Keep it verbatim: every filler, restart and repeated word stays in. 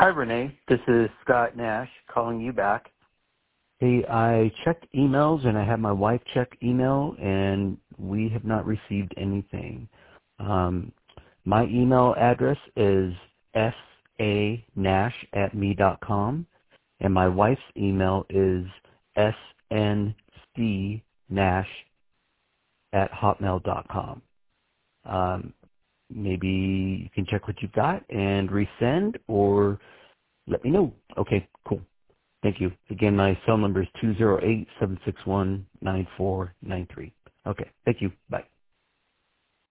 Hi, Renee. This is Scott Nash calling you back. Hey, I checked emails and I had my wife check email and we have not received anything. Um, my email address is sanash at me dot com and my wife's email is sncnash at hotmail dot com. Um, maybe you can check what you've got and resend or let me know. Okay, cool. Thank you. Again, my cell number is two zero eight, seven six one, nine four nine three. Okay, thank you. Bye.